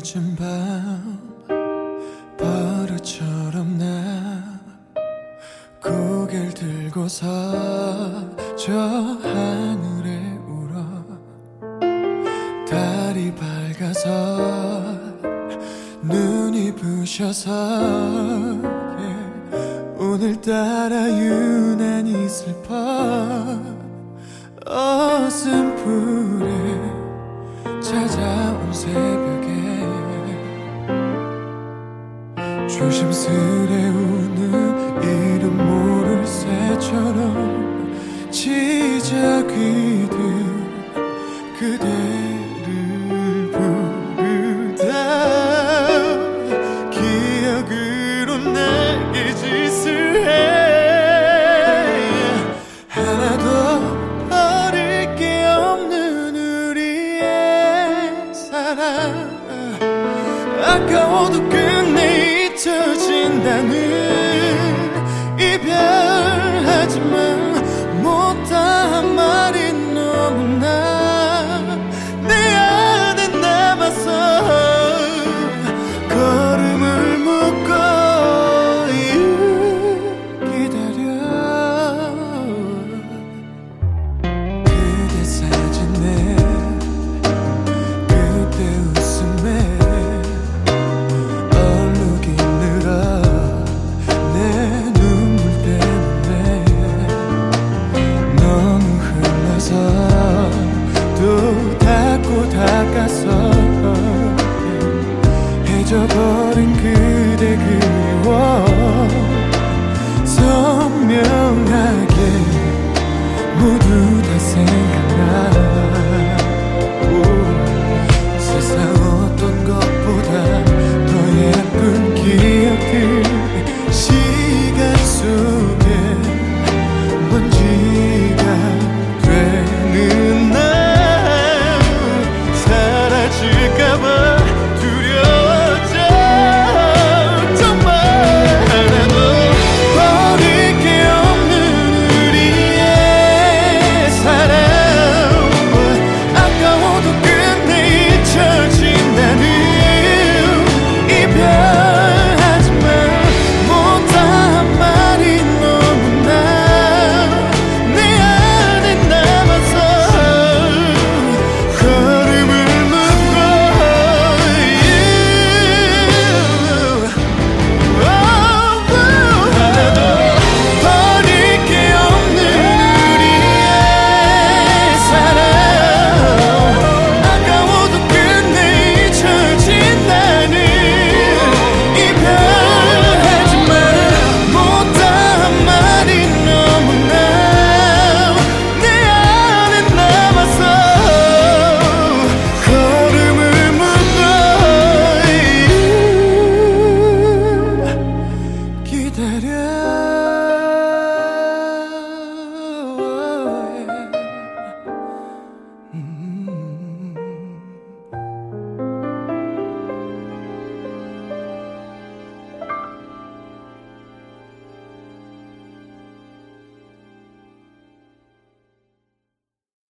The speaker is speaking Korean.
늦은 밤 버릇처럼 나 고개를 들고서 저 하늘에 울어. 달이 밝아서 눈이 부셔서 오늘따라 유난히 슬퍼. 어슴푸레 찾아온 새벽에 조심스레 우는 이름 모를 새처럼 지저귀 든 그대를 부르다 기억으로 내게 짓을 해. 하나도 버릴 게 없는 우리의 사랑. 아까워도 끝내 잊혀진다는 이별하지만 못한 말이 너무나 내 안에 남아서 걸음을 묶어 기다려. 그대 사진에 그때 웃음에 얼룩이 늘어 내 눈물 때문에 너무 흘러서 또 닦고 닦아서 해져버린